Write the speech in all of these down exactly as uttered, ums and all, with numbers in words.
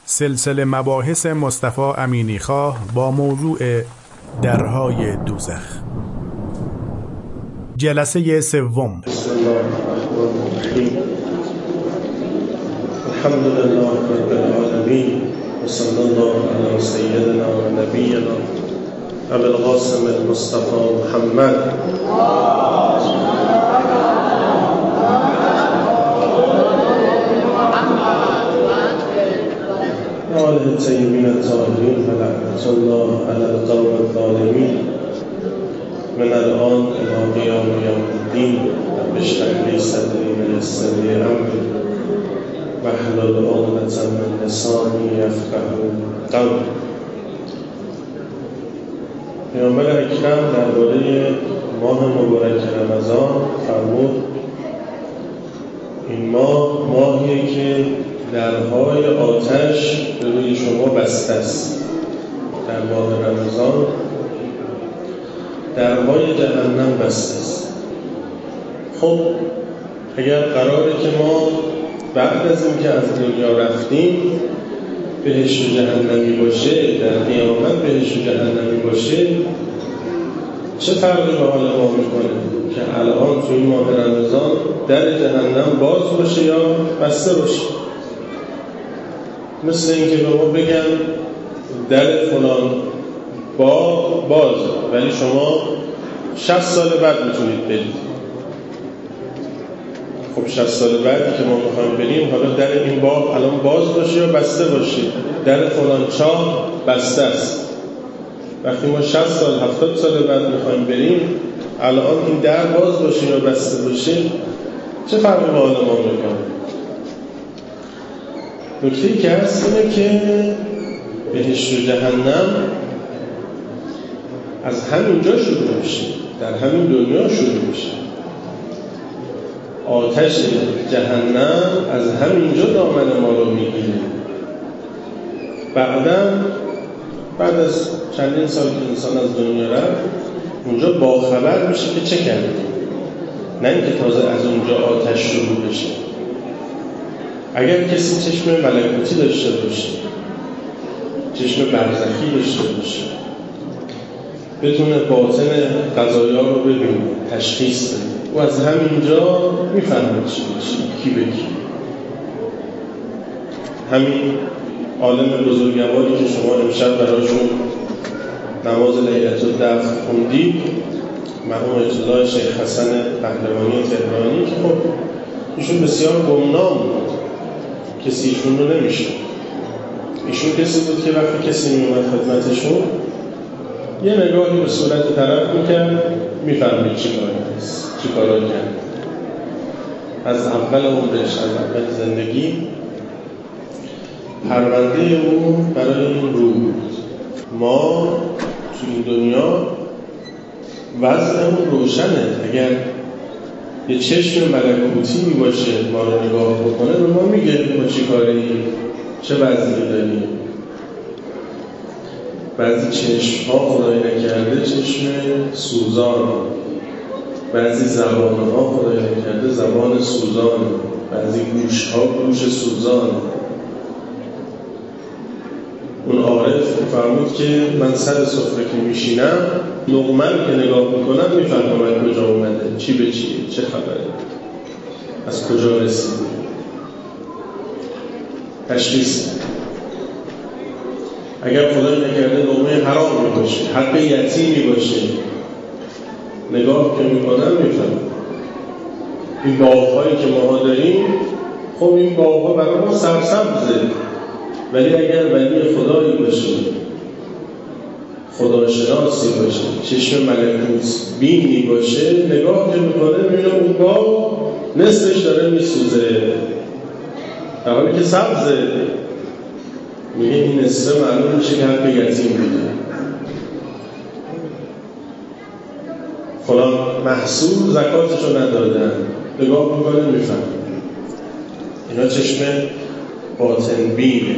سلسله مباحث مصطفی امینی خواه با موضوع درهای دوزخ، جلسه سوم. بسم الله الرحمن الرحیم. الحمد لله رب العالمین و صلی الله علی سیدنا و نبینا ابی القاسم المصطفى محمد و آله الطیبین الطاهرین و لعنة الله علی القوم الظالمین. من الان الی قیام یوم الدین رب اشرح لی صدری و یسر لی امری واحلل عقدة من لسانی یفقهوا قولی. پیامبر اکرم درباره ماه مبارک رمضان فرمود این ماه ماهیه که درهای آتش به روی شما بسته است. در ماه رمضان درهای جهنم بسته است. خب اگر قراره که ما بعد از اینکه از دنیا رفتیم بهشت و جهنمی باشه، در قیامت بهشت و جهنمی باشه، چه فرقی به حال ما میکنه که الان توی ماه رمضان در جهنم باز باشه یا بسته باشه؟ مثل اینکه به ما بگن در فلان باغ باز ولی شما شصت سال بعد میتونید برید. خب شصت سال بعدی که ما میخوایم بریم، حالا در این باغ الان باز باشه یا بسته باشه؟ در فلان چاه بسته است. وقتی ما شصت سال هفتاد سال بعد میخوایم بریم، الان این در باز باشه یا بسته باشه، چه فرقی با حال ما میکنه؟ نکته‌ای که هست اینه که بهشت و جهنم از همینجا شروع میشه، در همین دنیا شروع میشه. آتش جهنم از همینجا دامن ما رو میگیره. بعداً بعد از چندین سال که انسان از دنیا رفت، اونجا باخبر میشه که چه کرده، نه اینکه تازه از اونجا آتش شروع بشه. اگر کسی چشم ملکوتی داشته باشه، چشم برزخی داشته باشه، بتونه باطن قضایا رو ببینه، تشخیص بده، و از همینجا میفهمه چی بشه، کی به کی. همین عالم بزرگواری که شما امشب براشون نماز لیلة الدفع خوندید، مرحوم آیت الله شیخ حسن پهلوانی تهرانی، که خب ایشون بسیار گمنام بود، کسی ایشون رو نمیشه. ایشون کسی بود که وقتی کسی میومد خدمتشون یه نگاهی به صورت طرف میکرد، میفهمید چی کاری هست، چی کارا کرد. از اول عمرش، از اول زندگی پرونده او برای این رو بود. ما تو این دنیا وضعمون روشنه. اگر یه چشم ملکوتی باشه ما رو نگاه بکنه، به ما میگه ما چی کاری، چه وضعی داریم. بعضی چشم ها خدای نکرده چشم سوزان، بعضی زبان ها خدای نکرده زبان سوزان، بعضی گوش ها گوش سوزان. اون عارف فرمود که من سر سفره که میشینم، لقمه که نگاه میکنم میفهمم از کجا اومده، چی به چیه، چه خبره، از کجا رسیده، تشخیص. اگر خدای نکرده لقمه حرام باشه، حق یتیمی باشه، نگاه که میکنم میفهمم. این باغ‌هایی که ما داریم، خب این باغ‌ها برای ما سرسبزه، ولی اگر ولی خدایی باشه، خداشناسی باشه، چشم ملکوت بینی باشه، نگاه که میکنه میبینه اون باغ نصفش داره میسوزه، در حالی که سبزه. میگه این نصفه معلوم میشه که حق یتیم بوده. فلان محصول زکاتشو ندادن، نگاه میکنه میفهم. اینا چشم باطن بینه.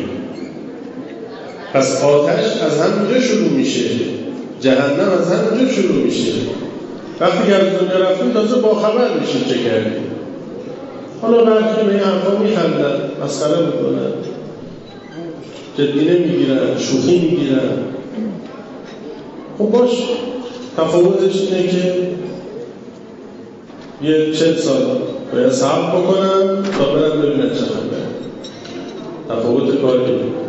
پس آتش از همینجا شروع میشه، جهنم از همینجا شروع میشه. وقتی که از دنیا رفتیم تازه باخبر میشیم چه کردیم. حالا برخی به این حرفا میخندن، مسخره میکنن، جدی نمیگیرن، شوخی میگیرن. خب باش، تفاوتش اینه که یه چهل سال باید صبر بکنن تا برن ببینن چه خبره. تفاوت کاری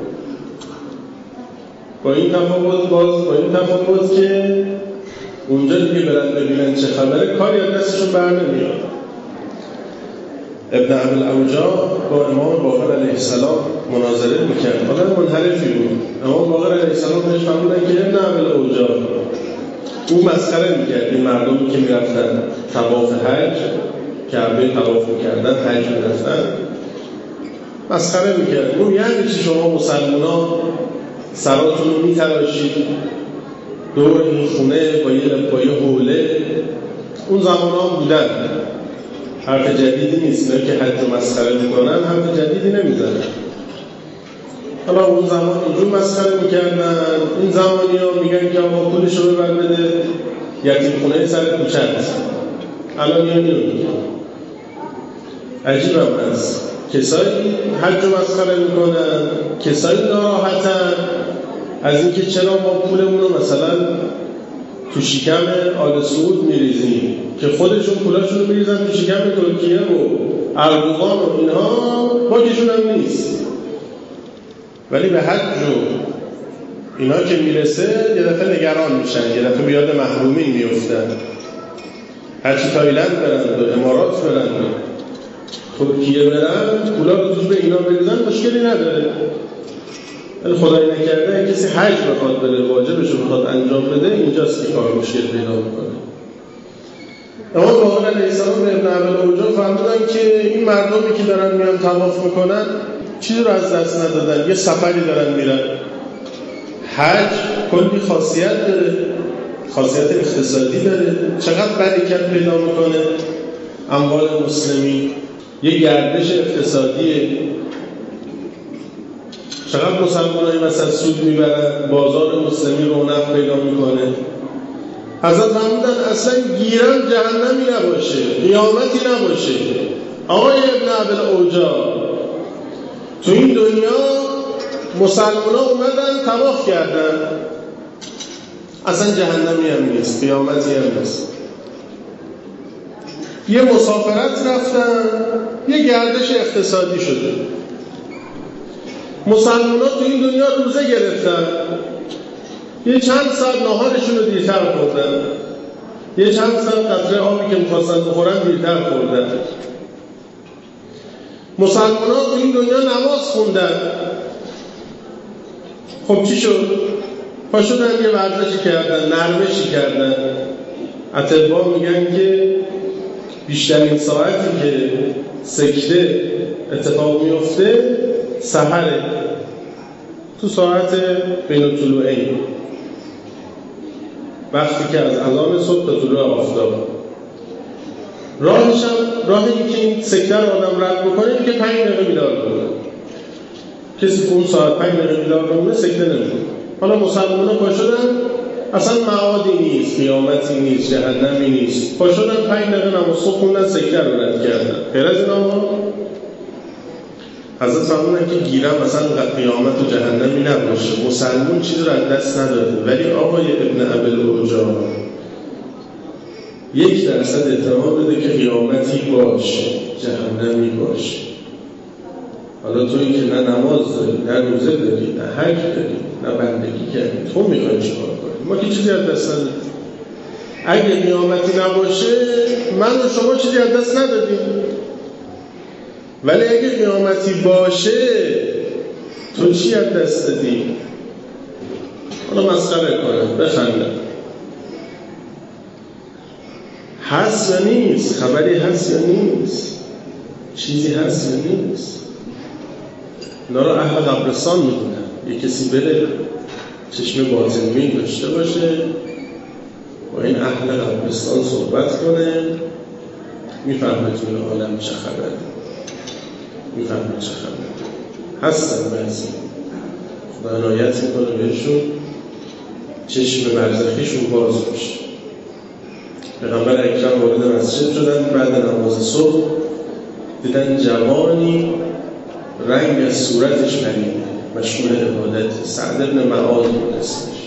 با این تفاوت باز با این تفاوت که اونجا دیگه برن ببینن چه خبره کاری از دستشون بر نمیاد. ابن ابوالعوجاع با امام باقر علیه السلام مناظره میکرد. آدم منحرفی بود. امام باقر علیه السلام بهش فرمودن که ابن ابوالعوجاع او مسخره میکرد این مردمی که میرفتن طواف حج، کعبه طواف میکردن، حج میرفتن، مسخره میکرد. اون یعنی چی شما مسلمانان سراتون رو میتراشید دور این خونه با یه با یه حوله؟ اون زمان ها بودن، حرف جدیدی نیست. نه که حج و مسخره میکنن، حرف جدیدی نمیزنن. حالا اون زمان اینجور مسخره میکردن. این زمانی ها میگن که آقا پولش رو ببر بده یتیم خونه سر کوچه هست. الان یه اینو میگن. عجیب هم هست. کسایی حج و مسخره میکنن، کسایی ناراحتن از اینکه چرا ما پولمون رو مثلا تو شکم آل سعود میریزیم که خودشون پولاشون رو میریزن تو شکم ترکیه و اردوغان و اینها، باکشون هم نیست. ولی به حج و اینا که میرسه یه دفعه نگران میشن، یه دفعه بیاد محرومین میفتن. هرچی تایلند برن و امارات برن و ترکیه برن، پولا رو توش به اینا بریزن مشکلی نداره. ولی خدای نکرده کسی حج بخواد بره، واجبش رو بخواد انجام بده، اینجاست که کار مشکل پیدا میکنه. اما باقر علیه السلام به ابن ابوالعوجاع فرمودن که این مردمی که دارن میان طواف میکنن چیزی رو از دست ندادن، یه سفری دارن میرن. حج کلی خاصیت داره، خاصیت اقتصادی داره، چقدر برکت پیدا میکنه اموال مسلمین، یه گردش اقتصادیه، چقدر مسلمانایی مثلا سود میبرن، بازار مسلمی رونق پیدا میکنه. حضرت فرمودن اصلا گیرم جهنمی نباشه، قیامتی نباشه. آقای ابن ابوالعوجاع، تو این دنیا مسلمان ها اومدن طواف کردن، اصلا جهنمی هم نیست، قیامتی هم نیست. یه مسافرت رفتن، یه گردش اقتصادی شده. مسلمان ها تو این دنیا روزه گرفتن، یه چند ساعت ناهارشون رو دیرتر خوردن، یه چند ساعت قطره آبی که می‌خواستن بخورن دیرتر خوردن. مسلمان ها تو این دنیا نماز خوندن. خب چی شد؟ پا شدن یه ورزشی کردن، نرمشی کردن. اطباء میگن که بیشترین ساعتی که سکته اتفاق میفته سحره، تو ساعت بین الطلوعین، وقتی که از اذان صبح تا طلوع آفتاب. راهش هم راهی که این سکته رو آدم رد بکنه این که پنج دقیقه بیدار بمونه. کسی که اون ساعت پنج دقیقه بیدار بمونه سکته نمیکنه. حالا مسلمان‌ها پا شدن، اصلا معادی نیست، قیامتی نیست، جهنمی نیست، پا شدن پنج دقیقه نماز صبح خوندن، سکته رو رد کردن. غیر از اینا حضرت فرمودن که گیرم مثلا قیامت و جهنمی نباشه، مسلمون چیز رو از دست نداره. ولی آقای ابن ابوالعوجاع یک درصد احتمال بده که قیامتی باشه، جهنمی باشه. حالا تویی که نه نماز داری، نه روزه داری، نه حج داری، نه بندگی کردی، تو میخوایی چیکار کنی؟ ما که چیزی از دست نداریم. اگه قیامتی نباشه من و شما چیزی از دست ندادیم. ولی اگه قیامتی باشه تو چی از دست دادی؟ حالا مسخره کنه، بخنده. هست یا نیست؟ خبری هست یا نیست؟ چیزی هست یا نیست؟ اینا رو اهل قبرستان میدونن. یه کسی بره چشم باطنبین داشته باشه، با این اهل قبرستان صحبت کنه، میفهمه توی عالم چه خبره، میفهمه چه خبره. هستن بعضی خدا عنایت میکنه بهشون، چشم برزخیشون باز میشه. پیغمبر اکرم وارد مسجد شدن بعد نماز صبح، دیدن جوانی رنگ از صورتش پریده، مشغول عبادت. سعد بن معاذ بود اسمش.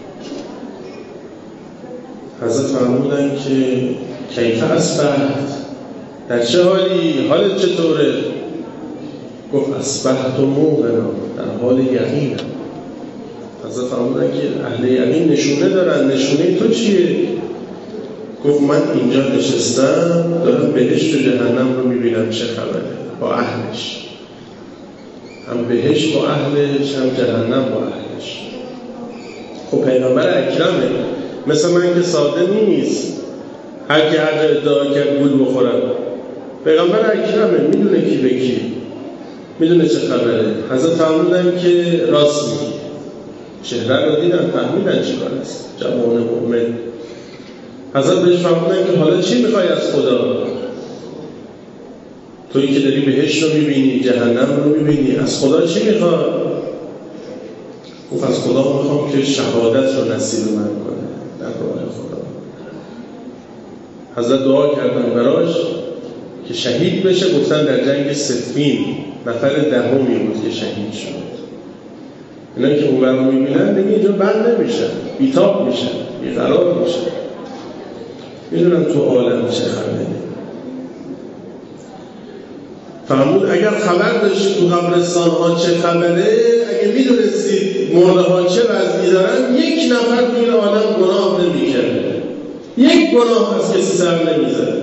حضرت فرمودن که کیف اصبحت، در چه حالی؟ حالت چطوره؟ گفت اصبحت موقنا، در حال یقینم. حضرت فرمودن که اهل یقین نشونه دارن، نشونه تو چیه؟ گفت من اینجا نشستم دارم بهشت و جهنم رو میبینم، چه خبره با اهلش، هم بهشت با اهلش هم جهنم با اهلش. خب پیغمبر اکرمه، مثل من که ساده نیست هر کی هر جا ادعا کرد گول بخورم. پیغمبر اکرمه، میدونه کی به کی، میدونه چه خبره. حضرت فرمودن که راست میگی. چهره رو دیدن فهمیدن چی کار است، جوان مؤمن. حضرت بهش فرمودن که حالا چی میخوای از خدا؟ تویی که داری بهشت رو میبینی، جهنم رو میبینی، از خدا چی میخوای؟ گفت از خدا میخوام که شهادت رو نصیب من کنه در راه خدا. حضرت دعا کردن براش که شهید بشه. گفتن در جنگ صفین نفر دهمی بود که شهید شد. اینا که اون برام میبینن دیگه اینجا بند نمیشن، بیتاب میشن، بیقرار میشن. میدونم تو عالم چه خبره. فرمود اگر خبر داشتید تو قبرستان ها چه خبره، اگه میدونستید مرده ها چه وضعی دارن، یک نفر تو این عالم گناه نمیکرد، یک گناه از کسی سر نمیزد.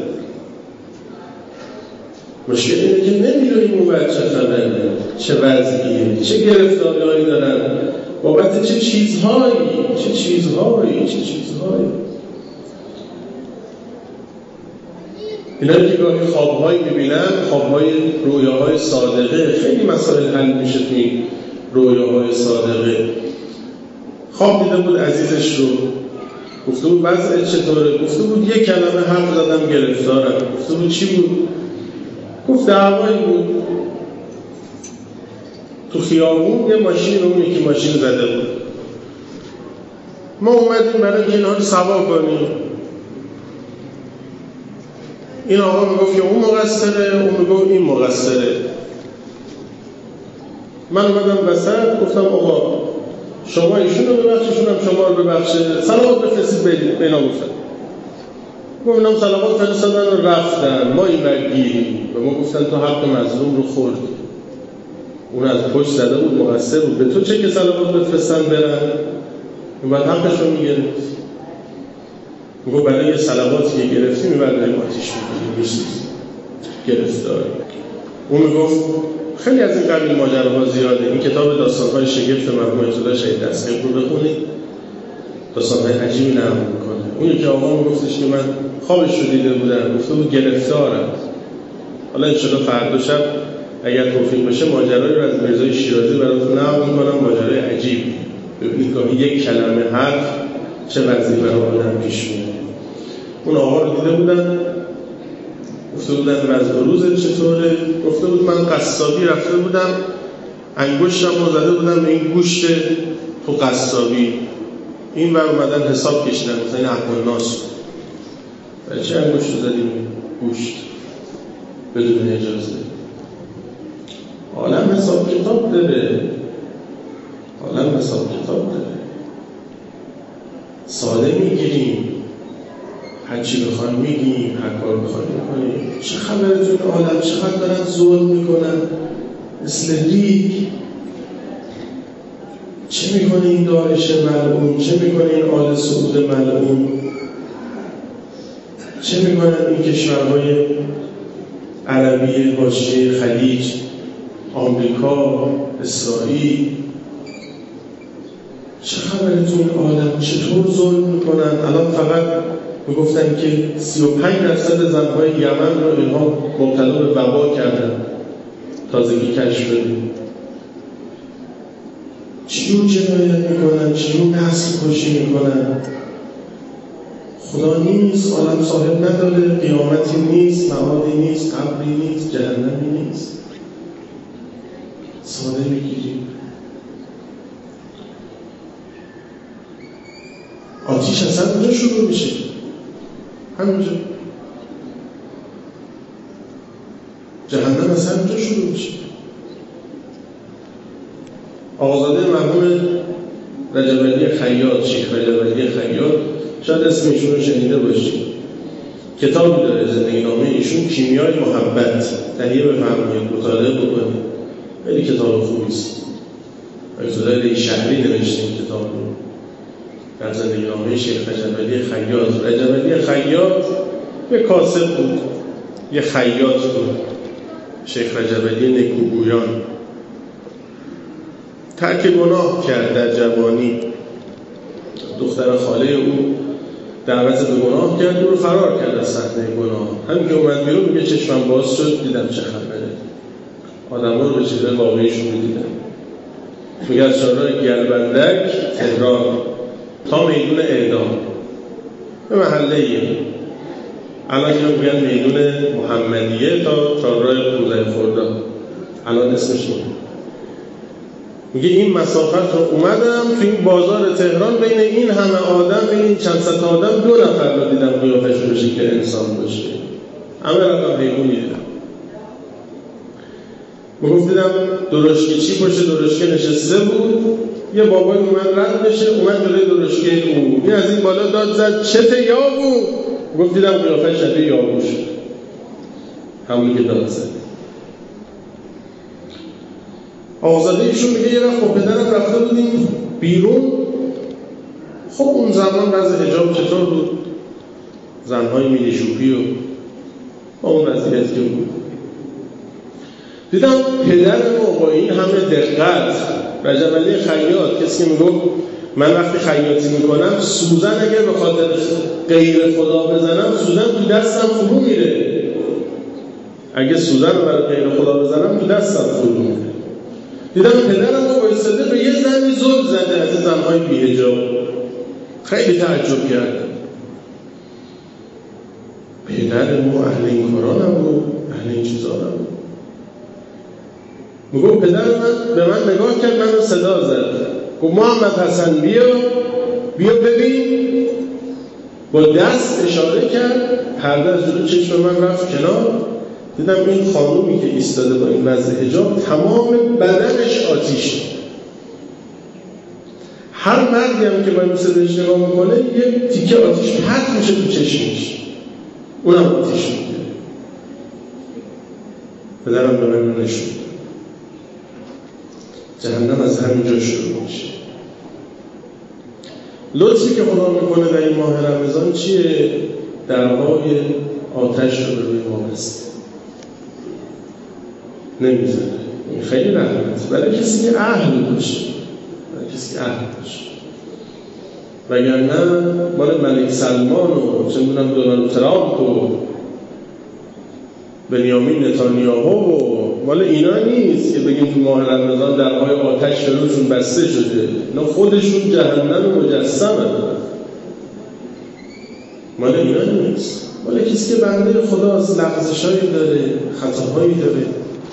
مشکل اینه که نمیدونیم اون بچه خبره، چه وضعیه، چه گرفتاری‌هایی دارن، بابت چه چیزهایی، چه چیزهایی، چه چیزهایی. اینا که گاهی خوابهایی میبینن، خوابهای رویاهای صادقه، خیلی مسائل حل میشه توی رویاهای صادقه. خواب دیده بود عزیزش رو، گفته بود وضعت چطوره؟ گفته بود یک کلمه حرف زدم گرفتارم. گفته بود چی بود؟ گفت دعوایی بود تو خیابون، یه ماشین رو اون یکی ماشین زده بود. ما اومدیم برای که اینها رو سوا کنیم. این آقا میگفت که اون مقصره، اون میگفت این مقصره. من اومدم وسط گفتم آقا شما ایشون رو ببخشیشون هم شما رو ببخشه، صلوات بفرستید بینا گفتن. گفتم صلوات فرستادن رو رفتن، ما این برگیریم. به ما گفتن تو حق مظلوم رو خورد. اون از پشت زده بود مقصر بود، به تو چه که صلوات بفرستن برن؟ اون بعد حقش رو میگرفت. میگو برای یه صلواتی که گرفتی میبرد داریم آتیش میکنیم میسوزیم گرفتاری. اون میگفت خیلی از این قبیل ماجراها زیاده. این کتاب داستان‌های شگفت مرحوم آیت‌الله شهید دستگیر رو بخونید، داستان‌های عجیبی نقل میکنه. اون یکی آقا میگفتش که من خوابش رو دیده بودم، گفته بود گرفتارم. حالا انشالله فردا شب اگر توفیق بشه ماجرایی رو از میرزای شیرازی براتون نقل میکنم، ماجرای عجیبی. ببینید گاهی یک کلمه حرف چه وضعی برای آدم پیش میاد. اون آقا رو دیده بودن، گفته بودن وضع روزت چطوره؟ گفته بود من قصابی رفته بودم، انگشتم رو زده بودم به این گوشت تو قصابی، این بر اومدن حساب کشیدن، مثلا این حق الناس. برای چه انگشت رو زدیم گوشت بدون اجازه؟ عالم حساب کتاب داره، عالم حساب کتاب داره. ساده میگیریم، هر چی بخوایم میگیم، هر کار بخوایم میکنیم. چه خبره تو این عالم؟ چقدر دارن ظلم میکنن مثل ریگ. چه میکنه این داعش ملعون؟ چه میکنه این آل سعود ملعون؟ چه میکنن این کشورهای عربی حاشیه خلیج، آمریکا، اسرائیل؟ چه خبره تو این عالم؟ چطور ظلم میکنن؟ الان فقط میگفتن که سی و پنج درصد زنهای یمن رو اینها مبتلا به وبا کردن، تازگی کشف شدیم. چجور جنایت میکنن؟ چجور نسل کشی میکنن؟ خدا نیست، عالم صاحب نداره، قیامتی نیست، معادی نیست، قبری نیست، جهنمی نیست. ساده میگیریم. آتیش اصلا اونجا شروع میشه، همینجا. جهنم اصلا اونجا شروع میشه. آقازاده مرحوم رجب علی خیاط، شیخ رجب علی خیاط، شاید اسم ایشون رو شنیده باشید. کتابی داره زندگی نامه ایشون، کیمیای محبت. تهیه بفرمایید مطالعه بکنید، خیلی کتاب خوبی است. آقای علی شهری نوشته این کتاب رو در زندگی نامه شیخ رجب علی خیاط. رجب علی خیاط یه کاسب بود، یه خیاط بود. شیخ رجب علی نکوگویان ترک گناه کرد در جوانی. دختر خاله او دعوت به گناه کرد، او رو فرار کرد از صحنه گناه. همین که اومد بیرون میگه چشمم باز شد، دیدم چه خبره. آدم‌ها رو به چیزای واقعیشون می‌دیدن. میگه از شهرهای گلبندک تهران تا میدون اعدام به محله‌ای، الان میگن میدون محمدیه تا چهارراه کوزه خرداد، الان اسمش اینه. میگه این مسافت رو اومدم تو این بازار تهران، بین این همه آدم، بین این چند صد آدم، دو نفر رو دیدم قیافش رو بشه که انسان باشه، همه رقم حیوانی دیدم. میگفت دیدم درشکه چی باشه، درشکه نشسته بود، یه بابای اومد رد بشه، اومد جلوی درشکه او، این از این بالا داد زد چته یابو. گفت دیدم قیافش شبیه یابو شد، همونی که داد زد. آقازاده ایشون میگه یه وقت با پدرم رفته بودیم بیرون. خب اون زمان وضع حجاب چطور بود؟ زنهای میلیشوپی و با اون وضعیت که بود. دیدم پدر ما با این همه دقت، رجب علی خیاط، کسی که میگفت من وقتی خیاطی میکنم سوزن اگر به خاطر غیر خدا بزنم سوزن تو دستم فرو میره، اگه سوزن رو برای غیر خدا بزنم تو دستم فرو میره. دیدم پدرم رو بایستده به یه زنی زل زده از زنهای بی‌حجاب. خیلی تعجب کردم. پدر ما اهل این کارا نبود، اهل این چیزا نبود. میگم پدر من به من نگاه کرد، من رو صدا زد، گفت محمد حسن بیا بیا ببین. با دست اشاره کرد، پرده از جلو چشم من رفت کنار. دیدم این خانومی که ایستاده با این وضع حجاب تمام بدنش آتیش، هر مردی هم که با این بهش نگاه میکنه یه تیکه آتیش پرت میشه تو چشمش، اونم آتیش میگیره. پدرم به من نشون جهنم از همینجا شروع میشه. لطفی که خدا میکنه در این ماه رمضان چیه؟ درهای آتش رو به روی ما بسته، نمیزنه. این خیلی رحمت برای کسی که اهل باشه، برای کسی که اهل باشه. وگرنه مال ملک سلمان و چه میدونم دونالد ترامپ و بنیامین نتانیاهو و مال اینا نیست که بگیم تو ماه رمضان درهای آتش روشون بسته شده. اینا خودشون جهنم مجسمه، مال اینا نیست. مال کسی که بنده خداست، لغزشایی داره، خطاهایی داره،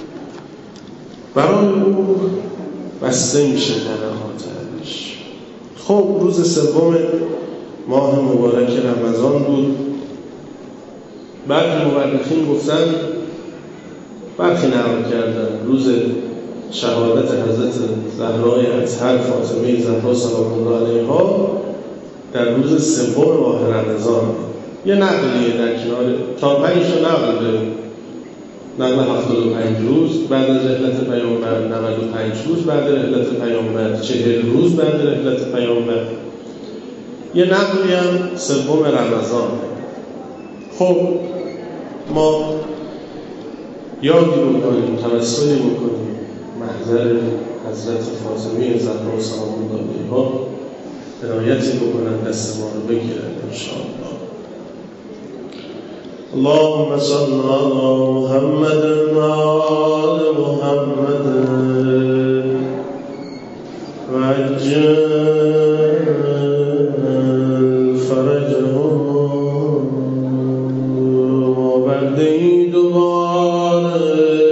برای او بسته میشه در آتش. خب روز سوم ماه مبارک رمضان بود. بعد مورخین گفتن، برخی نقل کردن، روز شهادت حضرت زهرای اطهر فاطمه زهرا سلام الله علیها در روز سوم ماه رمضان. یه نقلیه در کنار چهار پنج تا نقل داریم. نقل هفتاد و پنج روز بعد از رحلت پیامبر، نود و پنج روز بعد از رحلت پیامبر، چهل روز بعد از رحلت پیامبر. یه نقلی هم سوم رمضان. خب ما یادی بکنیم، توسلی بکنیم محضر حضرت فاطمه زهرا سلام الله علیها، عنایتی بکنن، دست ما رو بگیرن انشاءالله. اللهم صل على محمد و آل محمد و عجل فرجهم و بعدی دوباره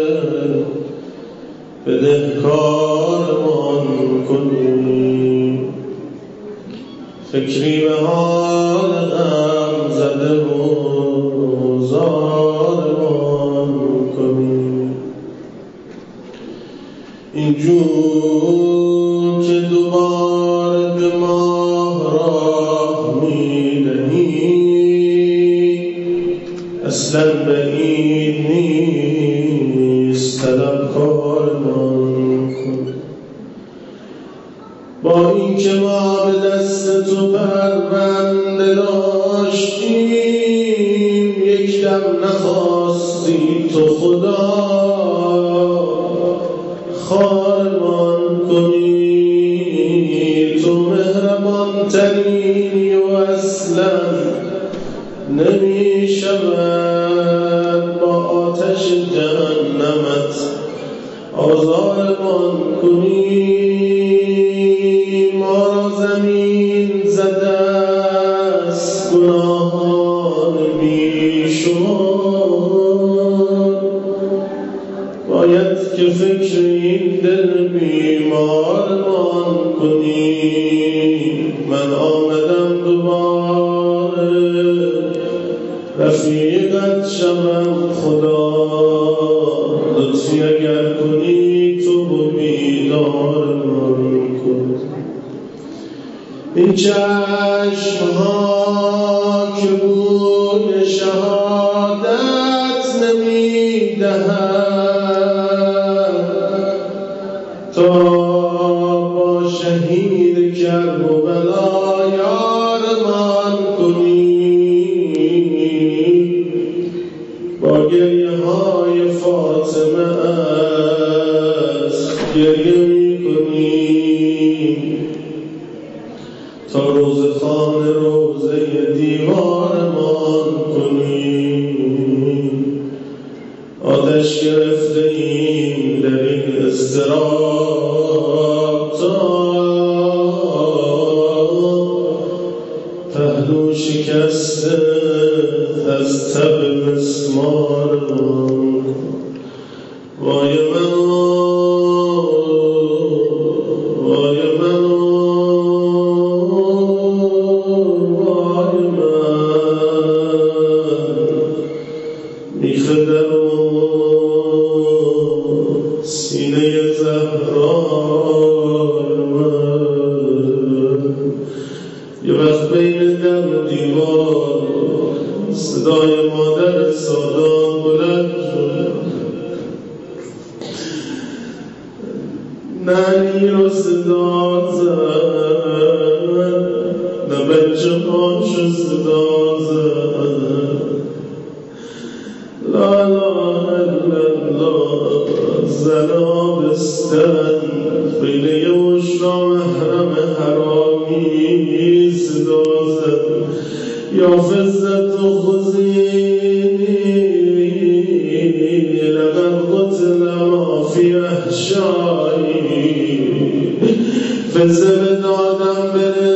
بدهکارمان کنی. فکری به حال غم زده و زارمان کنی. اینجور با این که ما به دست تو پرونده داشتیم، یک دم نخواستی تو خدا خارمان کنی. تو مهربان ترینی و اصلا نمی شود با آتش جهنمت آزارمان کنی. ما را زمین زده است گناهان بیشمار، باید که فکر این دل بیمارمان کنی. من آمدم دوباره رفیقت شوم خدا، لطفی اگر کنی تو بیدارمان کن. این چشمها که بوی شهادت نمی دهد، تا با شهید کربلا یارمان کنی. با گریه های فاطمه است گریه می کنی، تا روز خانه روزه دیوارمان کنی. آتش گرفته ایم در این اضطراب، تا پهلو شکسته از تب مسمارمان. وای من وای من وای من میخ درون سینه زهرای من. یه وقت بین در و دیوار صدای مادر سادات بلند شد، ننی رو صدا زد، نه بچه هاشو صدا زد. لا لا الله زنا بستن خیلی وشنا محرم حرامی صدا زد. یا فزت و خزینی لقد قتل ما فی احشایی. فزه به دادم بره